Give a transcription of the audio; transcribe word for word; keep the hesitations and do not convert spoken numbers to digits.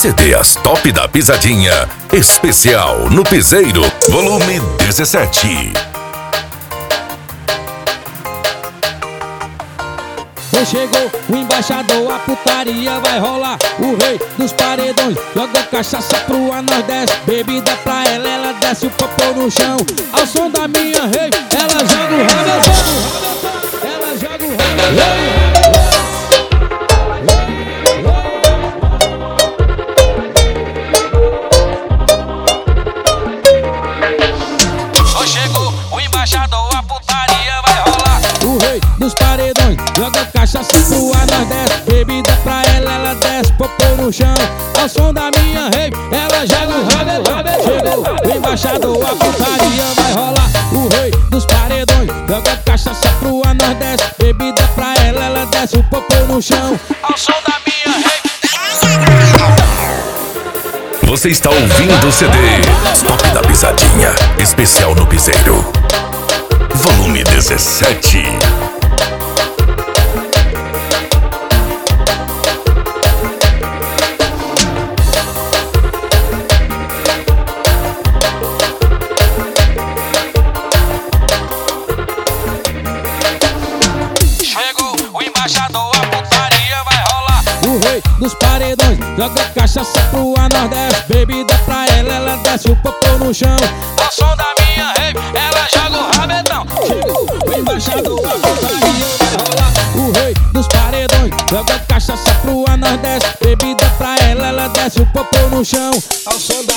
C D As Top da Pisadinha, especial no Piseiro, volume dezessete. Chegou o embaixador, a putaria vai rolar. O rei dos paredões joga cachaça pro A, nós desce bebida pra ela, ela desce o popô no chão. Ao som da minha rei, ela joga o rabetão, ela joga o rabetão. Chegou o embaixador, a putaria vai rolar. O rei dos paredões joga cachaça pro A, nós desce bebida pra ela, ela desce popô no chão. Ao som da minha rei, ela joga o rabetão. Chegou o embaixador, a putaria vai rolar. O rei dos paredões joga cachaça pro A, nós desce bebida pra ela, ela desce o popô no chão. Ao som da minha rei. Você está ouvindo o C D As Top da Pisadinha, especial no Piseiro, volume dezessete. Chegou o embaixador, a putaria vai rolar. O rei dos paredões joga cachaça pro A, nós desce bebida pra ela, ela desce o popô no chão. Ao som da minha rei, ela joga o rabetão. Chegou o embaixador, a putaria vai rolar. O rei dos paredões joga cachaça pro A, nós desce bebida pra ela, ela desce o popô no chão. Ao som da